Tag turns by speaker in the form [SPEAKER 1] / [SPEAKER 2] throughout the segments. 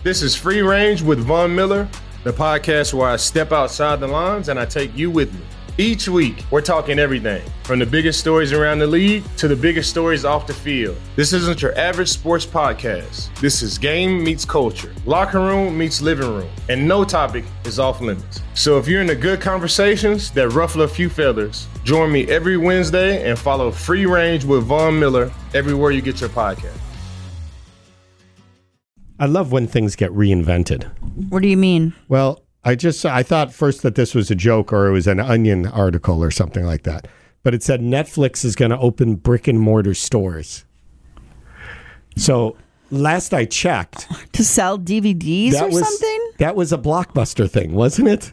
[SPEAKER 1] This is Free Range with Von Miller, the podcast where I step outside the lines and I take you with me. Each week, we're talking everything, from the biggest stories around the league to the biggest stories off the field. This isn't your average sports podcast. This is game meets culture, locker room meets living room, and no topic is off limits. So if you're into good conversations that ruffle a few feathers, join me every Wednesday and follow Free Range with Von Miller everywhere you get your podcast.
[SPEAKER 2] I love when things get reinvented.
[SPEAKER 3] What do you mean?
[SPEAKER 2] Well, I thought first that this was a joke or it was an Onion article or something like that. But it said Netflix is going to open brick and mortar stores. So last I checked.
[SPEAKER 3] To sell DVDs or something?
[SPEAKER 2] That was a Blockbuster thing, wasn't it?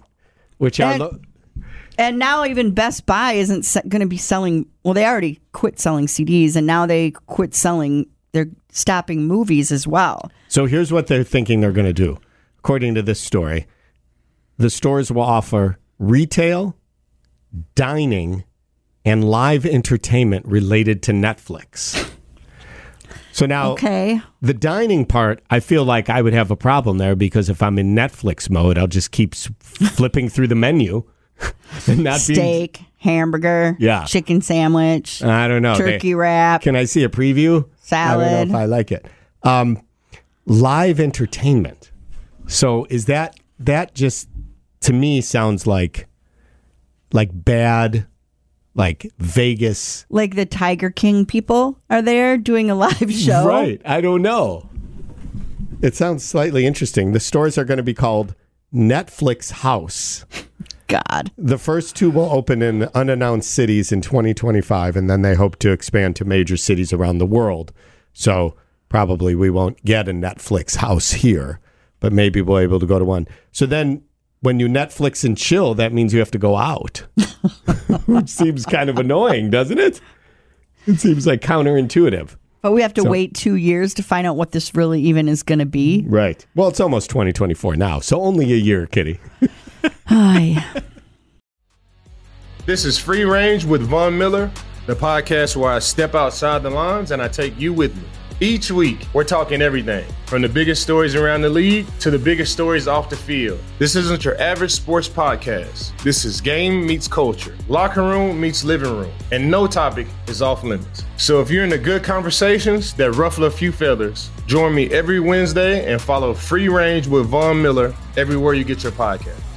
[SPEAKER 3] And now even Best Buy isn't going to be selling. Well, they already quit selling CDs and now they quit selling. They're stopping movies as well.
[SPEAKER 2] So here's what they're thinking they're going to do. According to this story, the stores will offer retail, dining, and live entertainment related to Netflix. So now, the dining part, I feel like I would have a problem there because if I'm in Netflix mode, I'll just keep flipping through the menu. And not
[SPEAKER 3] steak, hamburger, chicken sandwich,
[SPEAKER 2] I don't know,
[SPEAKER 3] turkey wrap.
[SPEAKER 2] Can I see a preview?
[SPEAKER 3] Salad.
[SPEAKER 2] I don't know if I like it. Live entertainment. So is that just, to me, sounds like bad, like Vegas.
[SPEAKER 3] Like the Tiger King people are there doing a live show?
[SPEAKER 2] Right. I don't know. It sounds slightly interesting. The stores are going to be called Netflix House.
[SPEAKER 3] God.
[SPEAKER 2] The first two will open in unannounced cities in 2025, and then they hope to expand to major cities around the world. So probably we won't get a Netflix House here, but maybe we'll be able to go to one. So then when you Netflix and chill, that means you have to go out, which seems kind of annoying, doesn't it? It seems like counterintuitive.
[SPEAKER 3] But we have to wait 2 years to find out what this really even is going to be.
[SPEAKER 2] Right. Well, it's almost 2024 now, so only a year, Kitty.
[SPEAKER 1] This is Free Range with Von Miller, the podcast where I step outside the lines and I take you with me. Each week, we're talking everything, from the biggest stories around the league to the biggest stories off the field. This isn't your average sports podcast. This is game meets culture, locker room meets living room, and no topic is off limits. So if you're into good conversations that ruffle a few feathers, join me every Wednesday and follow Free Range with Von Miller everywhere you get your podcast.